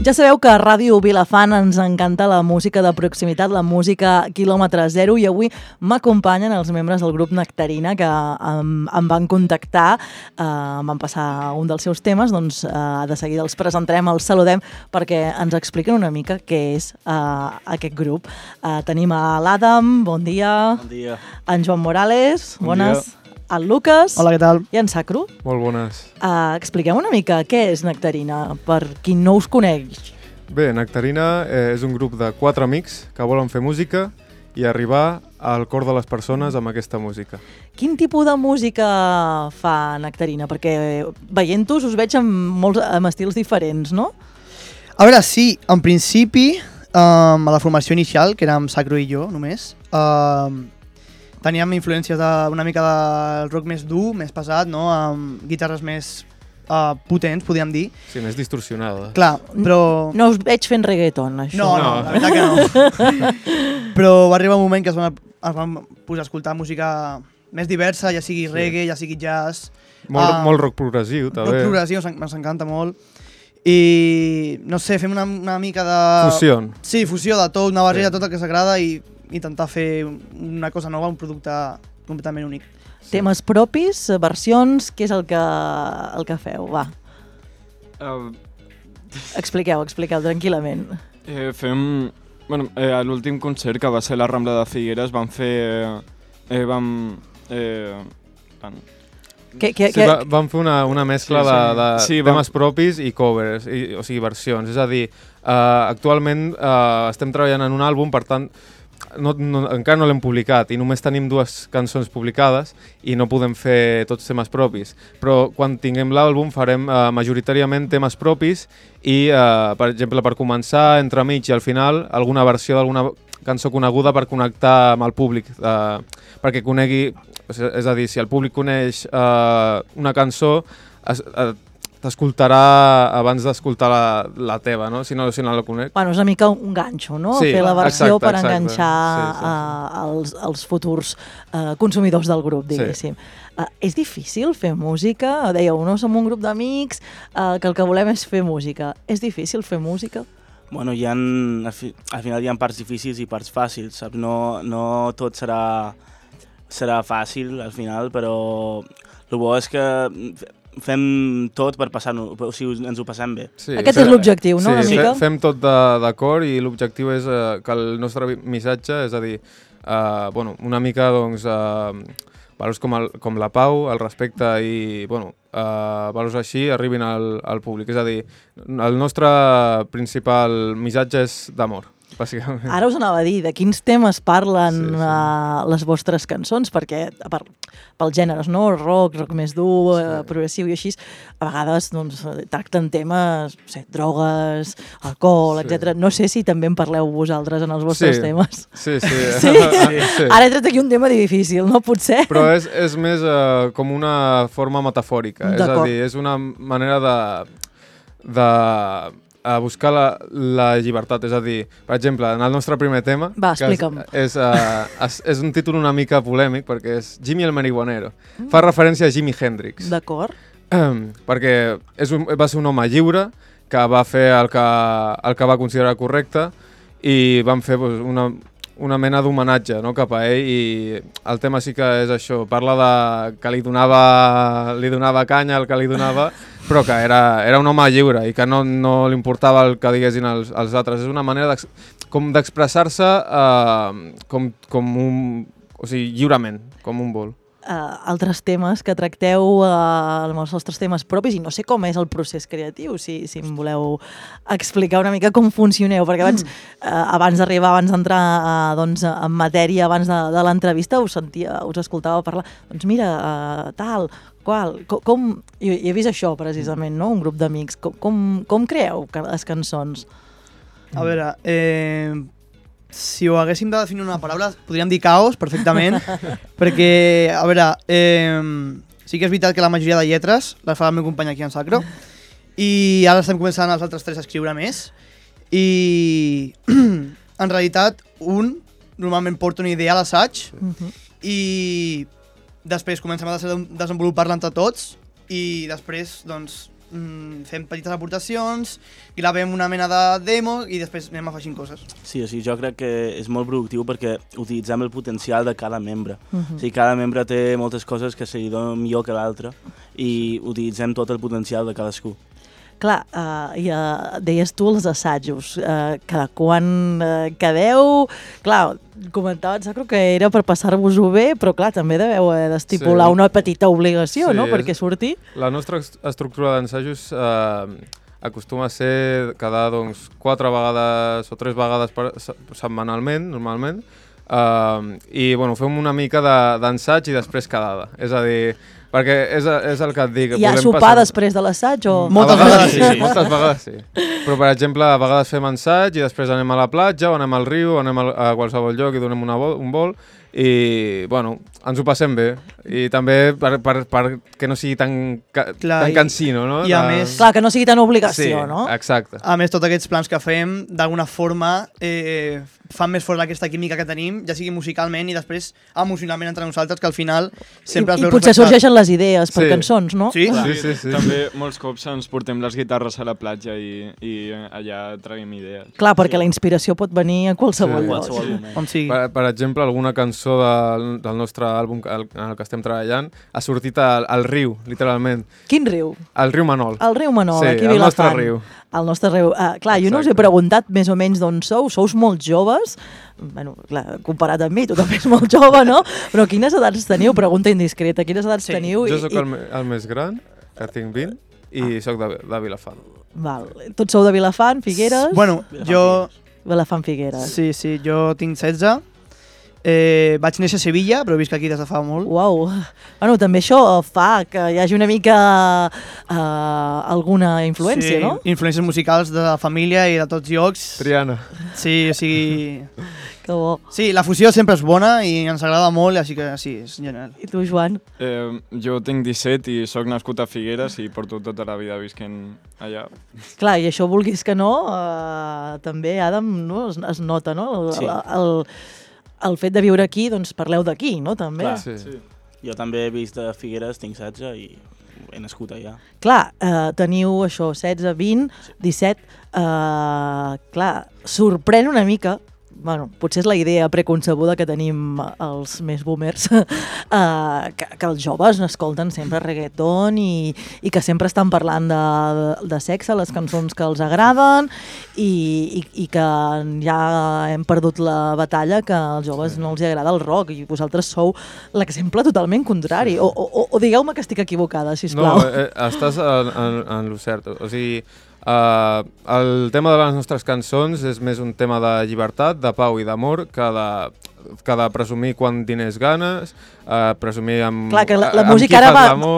Ja sabeu que a Ràdio Vilafant ens encanta la música de proximitat, la música quilòmetre zero, i avui m'acompanyen els membres del grup Nectarina que em van contactar, em van passar un dels seus temes, doncs de seguida els presentarem, els saludem perquè ens expliquen una mica què és aquest grup. Tenim a l'Adam, bon dia. Bon dia. En Joan Morales, Bon bones. dia. El Lucas. Hola, què tal? I en Sacro. Molt bones. Expliquem una mica què és Nectarina, per qui no us coneix. Bé, Nectarina és un grup de 4 amics que volen fer música i arribar al cor de les persones amb aquesta música. Quin tipus de música fa Nectarina? Perquè veient-us us veig amb estils diferents, no? A veure, sí, en principi, a la formació inicial, que érem Sacro i jo només, teníem influències una mica del rock més dur, més pesat, no? Amb guitarres més potents, podríem dir. Sí, més distorsionada. Clar, però... No us veig fent reggaeton, això. No, la veritat que no. Però va arribar un moment que es van posar a escoltar música més diversa, ja sigui reggae, ja sigui jazz... Molt rock progressiu, també. Rock progressiu, ens encanta molt. I, no sé, fem una mica de... Fusió. Sí, fusió de tot, una barreja de tot el que s'agrada i intentar fer una cosa nova, un producte completament únic. Temes propis, versions, què és el que feu? Va, expliqueu tranquil·lament. Fem... Bueno, a l'últim concert, que va ser la Rambla de Figueres, vam fer... Vam fer una mescla de temes propis i covers, o sigui, versions. És a dir, actualment estem treballant en un àlbum, per tant, encara no l'hem publicat i només tenim 2 cançons publicades i no podem fer tots temes propis. Però quan tinguem l'àlbum farem majoritàriament temes propis i, per exemple, per començar, entremig i al final, alguna versió d'alguna cançó coneguda per connectar amb el públic, perquè conegui... És a dir, si el públic coneix una cançó, t'escoltarà abans d'escoltar la teva, no? Si no la conec. Bueno, és una mica un ganxo, no? Sí, fer la versió exacte, per enganxar els futurs consumidors del grup, diguéssim. Sí. És difícil fer música? Dèieu, no som un grup d'amics, que el que volem és fer música. És difícil fer música? Bueno, al final hi ha parts difícils i parts fàcils, saps? No tot serà fàcil al final, però el bo és que fem tot per passar-nos, o sigui, ens ho passem bé. Sí, aquest és l'objectiu, no? Sí, una mica? Fem tot d'acord i l'objectiu és que el nostre missatge, és a dir, una mica valors com la pau, el respecte i valors així arribin al públic. És a dir, el nostre principal missatge és d'amor. Bàsicament. Ara us anava a dir de quins temes parlen les vostres cançons, perquè pel gèneres, no? Rock més dur, progressiu i així, a vegades tracten temes, drogues, alcohol, etc. No sé si també en parleu vosaltres en els vostres temes. Sí. Ara he tret aquí un tema difícil, no? Potser. Però és més com una forma metafòrica, és a dir, és una manera de buscar la llibertat, és a dir, per exemple, en el nostre primer tema, explica'm. És un títol una mica polèmic perquè és Jimi el Marihuanero. Fa referència a Jimi Hendrix. D'acord. Perquè va ser un home lliure que va fer el que va considerar correcte i van fer una mena d'homenatge, no, cap a ell, i el tema sí que és això, parla de que li donava canya el que li donava, però que era un home lliure i que no li importava el que diguessin els altres. És una manera com d'expressar-se lliurement, com un vol. Altres temes que tracteu amb els vostres temes propis, i no sé com és el procés creatiu, si em voleu explicar una mica com funcioneu, perquè abans d'entrar en matèria, abans de l'entrevista, us escoltava parlar, doncs mira, tal, qual, com... I he vist això, precisament, no? Un grup d'amics. Com creeu les cançons? A veure, si ho haguéssim de definir una paraula, podríem dir caos, perfectament, perquè, a veure, sí que és veritat que la majoria de lletres les fa el meu company aquí en Sacro, i ara estem començant els altres 3 a escriure més, i en realitat normalment porta una idea a l'assaig, i després comencem a desenvolupar-la entre tots, i després, doncs, fem petites aportacions, gravem una mena de demo i després anem afegint coses. Sí, o sigui, jo crec que és molt productiu perquè utilitzem el potencial de cada membre. O sigui, cada membre té moltes coses que se li donen millor que l'altre i utilitzem tot el potencial de cadascú. Clar, deies tu els assajos, cada quan quedeu... Clar, comentava en Sacro que era per passar-vos-ho bé, però clar, també deveu d'estipular una petita obligació, no?, perquè surti. La nostra estructura d'ensajos acostuma a ser quedar 4 vegades o 3 vegades setmanalment, normalment, i bueno, fem una mica d'ensaig i després quedada. És a dir, perquè és el que et dic. Hi ha sopar després de l'assaig o...? Moltes vegades sí, moltes vegades sí. Però, per exemple, a vegades fem ensaig i després anem a la platja o anem al riu o anem a qualsevol lloc i donem un vol i, bueno, ens ho passem bé. I també perquè no sigui tan cansino, no? I a més... Clar, que no sigui tan obligació, no? Sí, exacte. A més, tots aquests plans que fem, d'alguna forma, fan més fort aquesta química que tenim, ja sigui musicalment i després emocionalment entre nosaltres, que al final sempre es veu I potser sorgeixen les idees per cançons, no? Sí? Sí. També molts cops ens portem les guitarres a la platja i allà traiem idees. Clar, perquè la inspiració pot venir a qualsevol lloc. On sigui. Per exemple, alguna cançó del nostre àlbum en el que estem treballant ha sortit al riu, literalment. Quin riu? El riu Manol. El riu Manol, sí, aquí a Vilafant. El nostre riu. El nostre riu. Clar, jo no us he preguntat més o menys d'on sou. Sous molt joves. Bueno, clar, comparat amb mi, tu també ets molt jove, no? Però quines edats teniu? Pregunta indiscreta. Quines edats teniu? Jo sóc el més gran, que tinc 20, i sóc de Vilafant. Val. Tots sou de Vilafant, Figueres? Bueno, jo... Vilafant, Figueres. Sí, jo tinc 16. Vaig néixer a Sevilla, però visc aquí des de fa molt. Uau. Bueno, també això fa que hi hagi una mica alguna influència, no? Sí, influències musicals de la família i de tots llocs. Triana. Sí, o sigui... Que bo. Sí, la fusió sempre és bona i ens agrada molt, així que sí, és genial. I tu, Joan? Jo tinc 17 i sóc nascut a Figueres i porto tota la vida visquent allà. Clar, i això vulguis que no, també, Adam, no? Es nota, no? Sí. El fet de viure aquí, doncs parleu d'aquí, no? També. Clar, sí. Jo també he vist de Figueres, tinc 16 i he nascut allà. Clar, teniu això, 16, 20, 17, clar, sorprèn una mica, bueno, potser és la idea preconcebuda que tenim els més boomers, que els joves escolten sempre reggaeton i que sempre estan parlant de sexe, les cançons que els agraden i que ja hem perdut la batalla que als joves no els agrada el rock i vosaltres sou l'exemple totalment contrari. O digueu-me que estic equivocada, sisplau. No, estàs en lo cert. O sigui, el tema de les nostres cançons és més un tema de llibertat, de pau i d'amor que de presumir quant diners ganes, presumir amb... Clar, que la música ara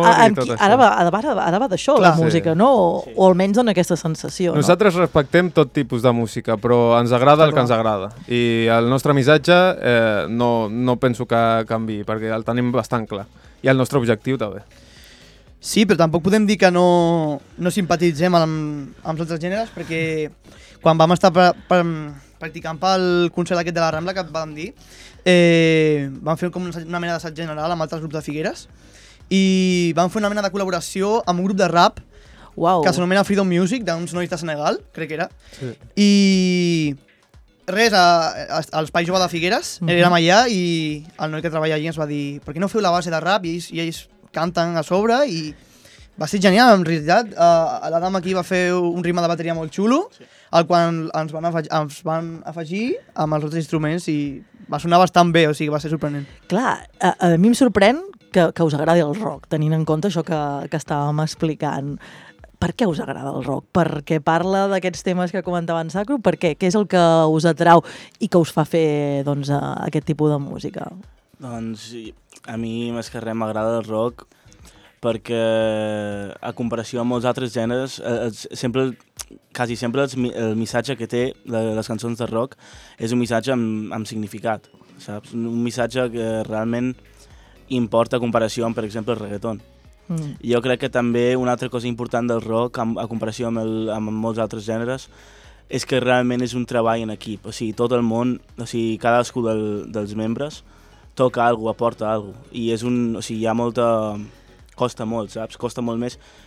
va d'això, la música, no? O almenys dona aquesta sensació, no? Nosaltres respectem tot tipus de música, però ens agrada el que ens agrada. I el nostre missatge no penso que canvi, perquè el tenim bastant clar. I el nostre objectiu també. Sí, però tampoc podem dir que no simpatitzem amb els altres gèneres, perquè quan vam estar practicant pel concert aquest de la Rambla que et vam dir, vam fer com una mena d'assaig general amb altres grups de Figueres i vam fer una mena de col·laboració amb un grup de rap que s'anomena Freedom Music, d'uns nois de Senegal, crec que era. Sí. I res, a l'Espai Jove de Figueres, érem allà i el noi que treballa allà ens va dir per què no feu la base de rap i ells canten a sobre i va ser genial, en realitat. L'Adam aquí va fer un ritme de bateria molt xulo, al qual ens van afegir amb els altres instruments i va sonar bastant bé, o sigui, va ser sorprenent. Clar, a mi em sorprèn que us agradi el rock, tenint en compte això que estàvem explicant. Per què us agrada el rock? Perquè parla d'aquests temes que comentava en Sacro? Per què? Què és el que us atrau i que us fa fer aquest tipus de música? Doncs a mi més que res m'agrada el rock perquè a comparació amb molts altres gèneres quasi sempre el missatge que té les cançons de rock és un missatge amb significat, saps? Un missatge que realment importa a comparació amb, per exemple, el reggaeton. Jo crec que també una altra cosa important del rock a comparació amb molts altres gèneres és que realment és un treball en equip, o sigui, tot el món, o sigui, cadascú dels membres toca alguna cosa, aporta alguna cosa, i hi ha molta... costa molt, saps? Costa molt més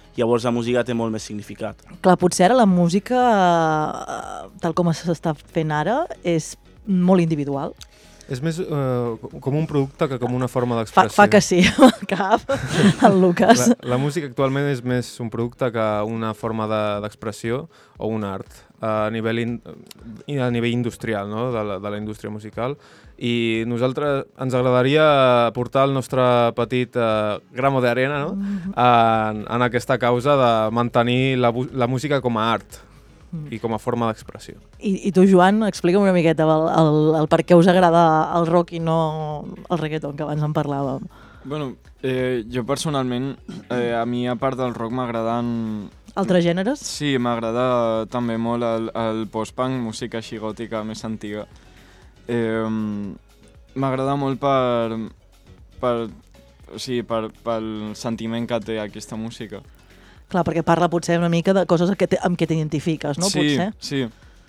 llavors la música té molt més significat. Clar, potser ara la música, tal com s'està fent ara, és molt individual. És més com un producte que com una forma d'expressió. Fa que sí, amb el cap, el Lucas. La música actualment és més un producte que una forma d'expressió o un art a nivell industrial, no? de la indústria musical. I nosaltres ens agradaria portar el nostre petit gramo de arena, no? en aquesta causa de mantenir la música com a art i com a forma d'expressió. I tu, Joan, explica'm una miqueta el per què us agrada el rock i no el reggaeton, que abans en parlàvem. Bueno, jo personalment, a mi a part del rock m'agraden... Altres gèneres? Sí, m'agrada també molt el post-punk, música així gòtica més antiga. M'agrada molt pel sentiment que té aquesta música. Clar, perquè parla potser una mica de coses amb què t'identifiques, no? Sí, potser? Sí.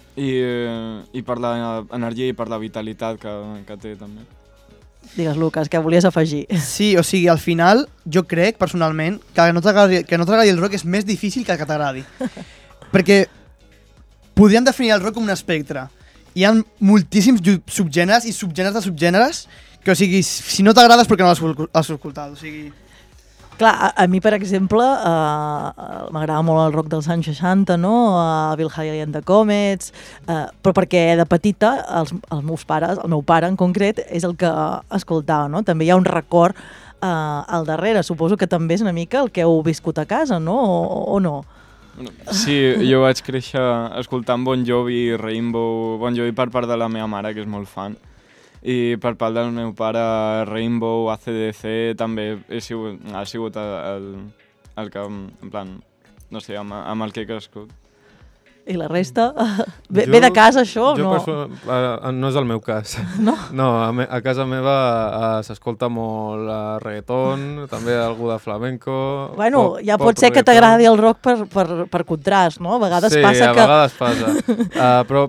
I per l'energia i per la vitalitat que té també. Digues, Lucas, què volies afegir? Sí, o sigui, al final, jo crec, personalment, que no t'agradi el rock és més difícil que t'agradi. Perquè podríem definir el rock com un espectre. Hi ha moltíssims subgèneres i subgèneres de subgèneres que, o sigui, si no t'agrada és perquè no l'has escoltat, o sigui... Clar, a mi, per exemple, m'agrada molt el rock dels anys 60, no? Bill Haley and the Comets, però perquè de petita els meus pares, el meu pare en concret, és el que escoltava, no? També hi ha un record al darrere, suposo que també és una mica el que heu viscut a casa, no? O no? Sí, jo vaig créixer escoltant Bon Jovi i Rainbow, Bon Jovi per part de la meva mare, que és molt fan. I per part del meu pare, Rainbow, AC/DC, també ha sigut el que, en plan, no sé, amb el que he crescut. I la resta? Ve de casa, això, o no? No és el meu cas. No? No, a casa meva s'escolta molt reggaeton, també algú de flamenco... Bueno, ja pot ser que t'agradi el rock per contrast, no? A vegades passa que... Sí, a vegades passa. Però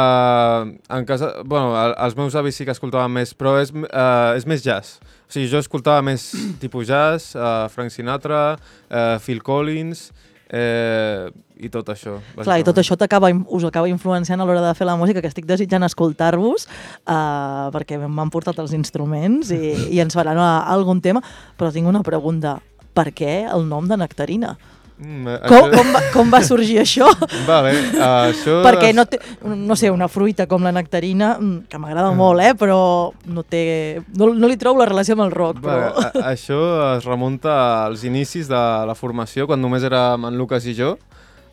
en casa... Bueno, els meus avis sí que escoltaven més, però és més jazz. O sigui, jo escoltava més tipus jazz, Frank Sinatra, Phil Collins... i tot això. Clar, i tot això us acaba influenciant a l'hora de fer la música, que estic desitjant escoltar-vos, perquè m'han portat els instruments i ens faran algun tema, però tinc una pregunta. Per què el nom de Nectarina? Com va sorgir això? Vale, això... Perquè no sé, una fruita com la nectarina, que m'agrada molt, però no li trobo la relació amb el rock. Però... Això es remunta als inicis de la formació, quan només érem en Lucas i jo.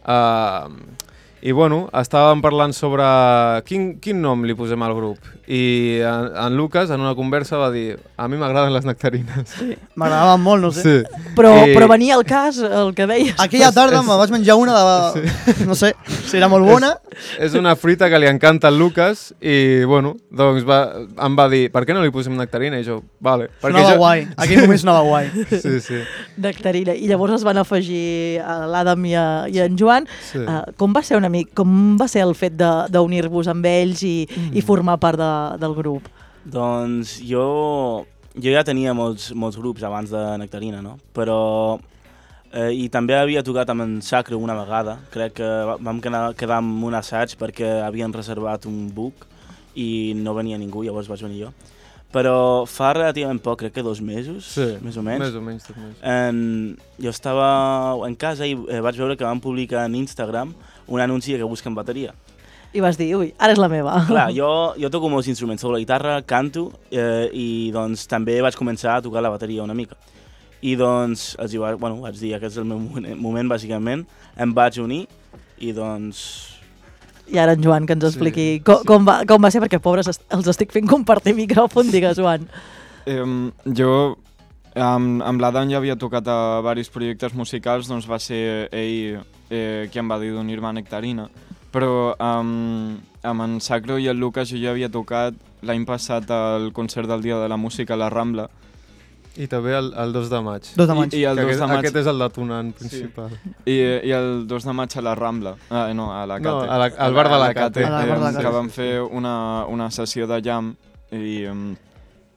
I bueno, estàvem parlant sobre quin nom li posem al grup. I en Lucas, en una conversa, va dir: a mi m'agraden les nectarines. Sí, m'agradaven molt, no sé. Sí. Però venia al cas el que deies. Aquella tarda me vaig menjar una de... Sí. No sé, si era molt bona. És una fruita que li encanta al Lucas i, bueno, doncs em va dir: per què no li posem nectarina? I jo, vale. Sonava guai, aquell moment sonava guai. Sí, sí. Nectarina. I llavors es van afegir l'Adam i en Joan. Sí. Com va ser el fet d'unir-vos amb ells i formar part del grup? Doncs jo ja tenia molts grups abans de Nectarina, no? Però... I també havia tocat amb en Sacro una vegada. Crec que vam quedar amb un assaig perquè havien reservat un book i no venia ningú, llavors vaig venir jo. Però fa relativament poc, crec que 2 mesos, sí, més o menys. Més o menys 2 mesos. Jo estava en casa i vaig veure que van publicar en Instagram un anunci que busquen bateria. I vas dir, ui, ara és la meva. Clar, jo toco molts instruments, toco la guitarra, canto i doncs també vaig començar a tocar la bateria una mica. I doncs vaig dir, aquest és el meu moment bàsicament, em vaig unir i doncs... I ara en Joan que ens expliqui com va ser, perquè pobres els estic fent compartir micròfon, digues, Joan. Jo amb l'Adam ja havia tocat a diversos projectes musicals, doncs va ser ell qui em va dir d'unir-me a Nectarina. Però amb en Sacro i el Lucas jo ja havia tocat l'any passat al concert del Dia de la Música a la Rambla. I també el 2 de maig. 2 de maig. I el 2 de maig. Aquest és el detonant principal. Sí. I el 2 de maig a la Rambla. No, a la Cate. No, al bar de la Cate. Que vam fer una sessió de jam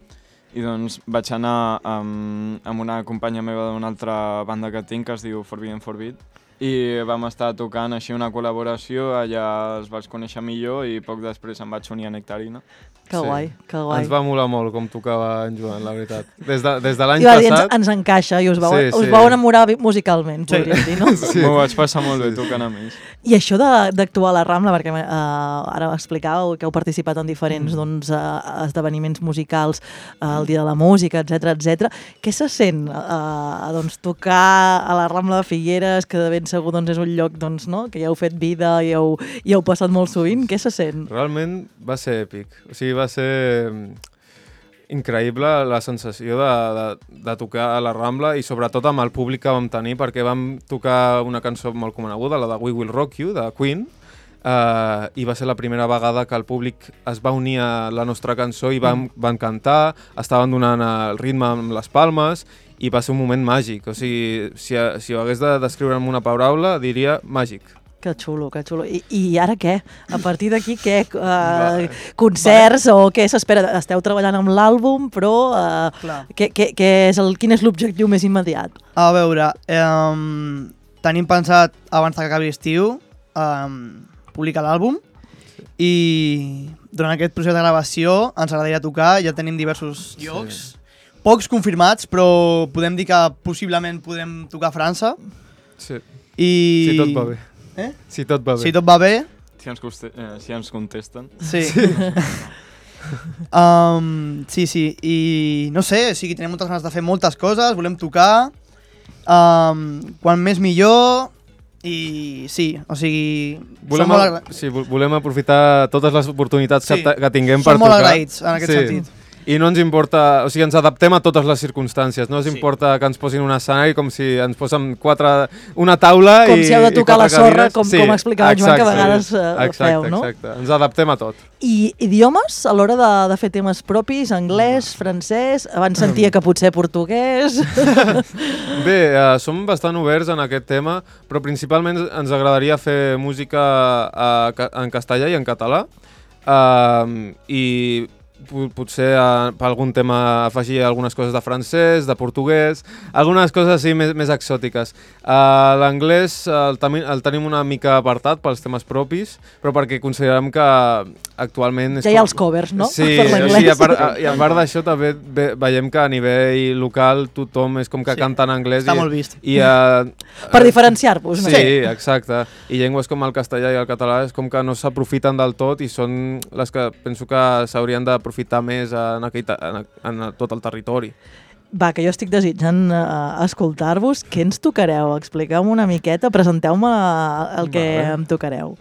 i doncs vaig anar amb una companya meva d'una altra banda que tinc, que es diu Forbidden Forbid, i vam estar tocant així una col·laboració, allà els vaig conèixer millor i poc després em vaig unir a Nectarina. Que guai, que guai. Ens va molar molt com tocava en Joan, la veritat. Des de l'any passat... Ens encaixa i us vau enamorar musicalment, podríem dir, no? Sí. M'ho vaig passar molt bé tocant amb ells. I això d'actuar a la Rambla, perquè ara explicàveu que heu participat en diferents esdeveniments musicals, el Dia de la Música, etc. Què se sent tocar a la Rambla de Figueres, que de ben segur és un lloc que ja heu fet vida i heu passat molt sovint? Què se sent? Realment va ser èpic. O sigui, va ser increïble la sensació de tocar a la Rambla i sobretot amb el públic que vam tenir, perquè vam tocar una cançó molt coneguda, la de We Will Rock You, de Queen, i va ser la primera vegada que el públic es va unir a la nostra cançó i van cantar, estaven donant el ritme amb les palmes i va ser un moment màgic. O sigui, si ho hagués de descriure amb una paraula, diria màgic. Que xulo, que xulo. I ara què? A partir d'aquí què? Concerts o què s'espera? Esteu treballant amb l'àlbum, però quin és l'objectiu més immediat? A veure, tenim pensat, abans que acabi l'estiu, publicar l'àlbum i durant aquest procés de gravació ens agradaria tocar, ja tenim diversos llocs, pocs confirmats, però podem dir que possiblement podem tocar a França. Sí. Si tot va bé. Si tot va bé. Si tot va bé. Si ens contesten. Sí. Sí. I no sé, tenim moltes ganes de fer moltes coses, volem tocar, quan més millor, i sí, o sigui... Volem aprofitar totes les oportunitats que tinguem per tocar. Som molt agraïts en aquest sentit. I no ens importa, o sigui, ens adaptem a totes les circumstàncies, no ens importa que ens posin un escenari com si ens posen una taula i... Com si heu de tocar la sorra, com explicava Joan, que a vegades feu, no? Exacte, ens adaptem a tot. I idiomes, a l'hora de fer temes propis, anglès, francès, abans sentia que potser portuguès... Bé, som bastant oberts en aquest tema, però principalment ens agradaria fer música en castellà i en català, i potser per algun tema afegir algunes coses de francès, de portuguès, algunes coses així més exòtiques. L'anglès el tenim una mica apartat pels temes propis, però perquè considerem que actualment... Ja hi ha els covers, no? Sí, i a part d'això també veiem que a nivell local tothom és com que canta en anglès. Està molt vist. Per diferenciar-vos, no? Sí, exacte. I llengües com el castellà i el català és com que no s'aprofiten del tot i són les que penso que s'haurien d'aprofitar més en tot el territori. Va, que jo estic desitjant escoltar-vos. Què ens tocareu? Expliqueu-me una miqueta, presenteu-me el que em tocareu.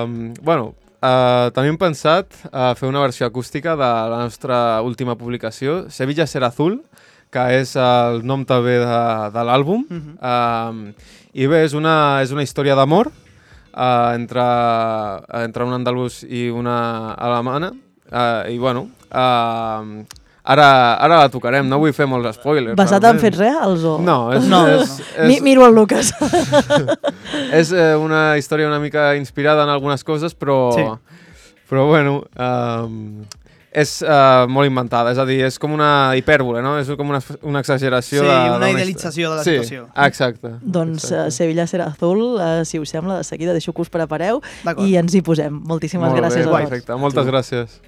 Tenim pensat fer una versió acústica de la nostra última publicació, Sevilla será azul, que és el nom també de l'àlbum. I bé, és una història d'amor entre un andalús i una alemana. I bueno, ara la tocarem, no vull fer molts spoilers. Basat en fets reals o...? No. Miro el Lucas. És una història una mica inspirada en algunes coses, però bueno, és molt inventada, és a dir, és com una hipèrbole, no? És com una exageració. Sí, una idealització de la situació. Exacte. Doncs Sevilla será azul, si us sembla, de seguida deixo que us prepareu i ens hi posem. Moltíssimes gràcies a tots. Perfecte, moltes gràcies.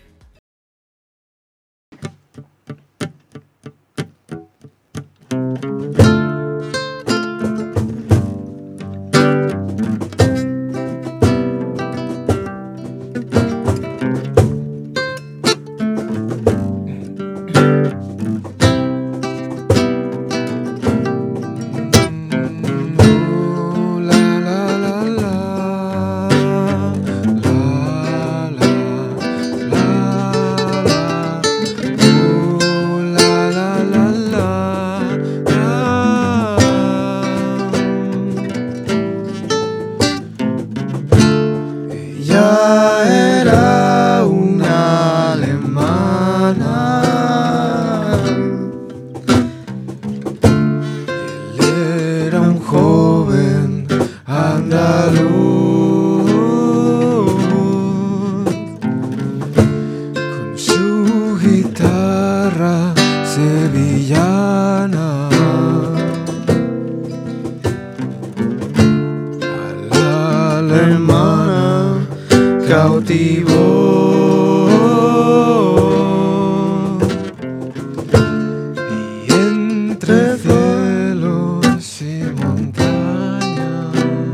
hermana cautivó. Y entre cielos y montañas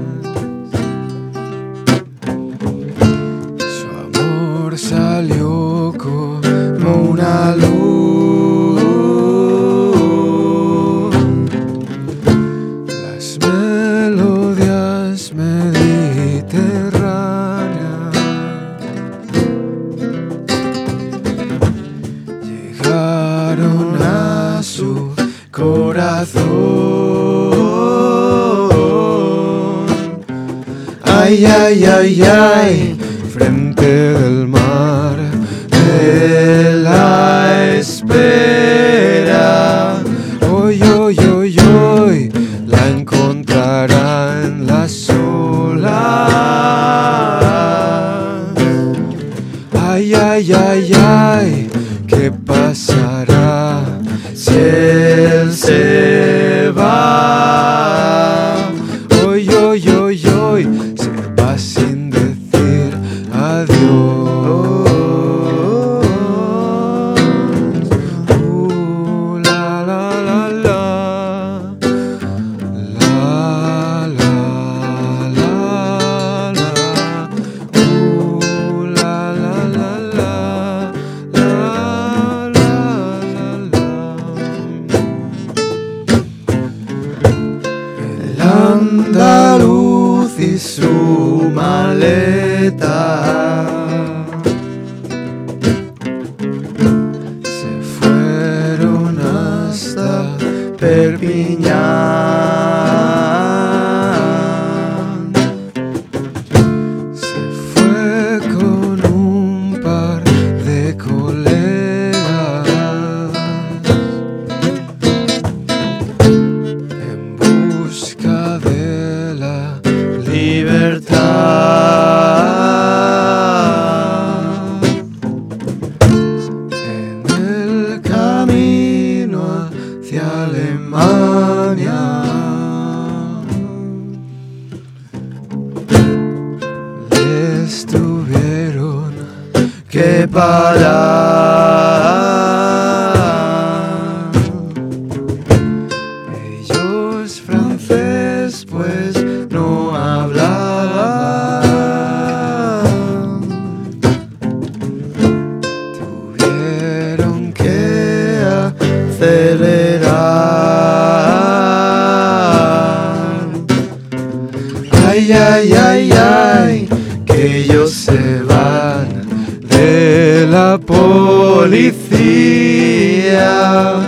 su amor salió como una luz. Las melodías mediterráneas llegaron a su corazón. Ay, ay, ay, ay, frente del mar de la espera. Hoy, hoy, hoy, hoy la encontrará en las olas. Ay, ay, ay, ay, ¿qué pasará si él se va? Hoy, hoy, hoy, hoy se va sin decir adiós. La, la, la, la. La, la, la, la. La, la, la, la. La, la, la, la. El andaluz y su maleta se fueron hasta Perpiñán. Se fue con un par de colegas en busca de la libertad. En el camino hacia Alemania les tuvieron que parar. Ellos francés pues no hablaban. Tuvieron que acelerar. Ay, ay, ay, ay, que ellos se van de la policía.